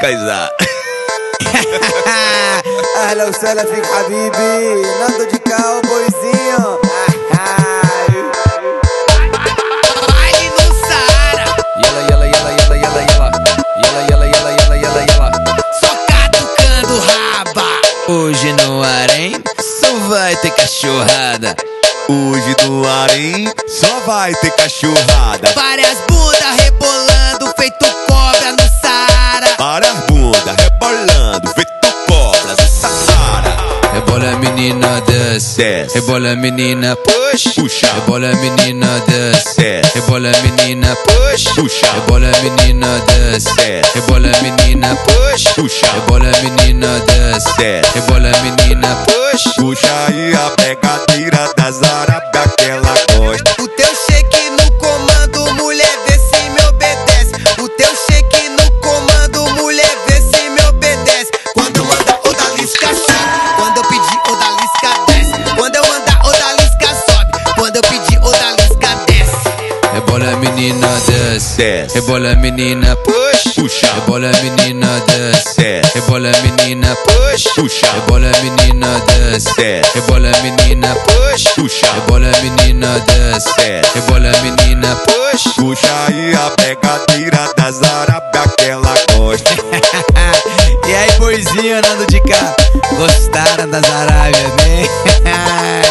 كايزر. اهلا وسهلا فيك حبيبي ناندو دي كاوبويzinho. Baile no Saara. Yala yala yala yala yala yala. Yala yala yala yala yala yala. Só catucando raba. Hoje no Harém só vai ter cachorrada. Hoje no Harém só vai ter cachorrada. Várias bundas rebolando, feito cobra no Saara. Várias bundas rebolando, feito cobras no Saara. Rebola menina desce, Desce. rebola menina push, Puxa. rebola menina desce, Desce. rebola menina push, Puxa. rebola menina desce, Desce. rebola menina push, Puxa. rebola menina desce, Desce. rebola menina push. Puxa aí a pegadeira das Arábia que ela gosta. O teu shake no comando, mulher, vê se me obedece. O teu shake no comando, mulher, vê se me obedece. Quando eu mandar odalisca sobe, quando eu pedir odalisca desce. Quando eu mandar odalisca sobe, quando eu pedir odalisca desce. Rebola menina desce, Desce. rebola menina push, Puxa. rebola menina desce, Desce. rebola menina push, Puxa. rebola menina desce, Desce. rebola menina push, Puxa. rebola menina desce, Desce. rebola menina push. Puxa aí a pegadeira das Arábia que ela gosta. E aí, boizinho, Nando de cá, gostaram das Arábias, né?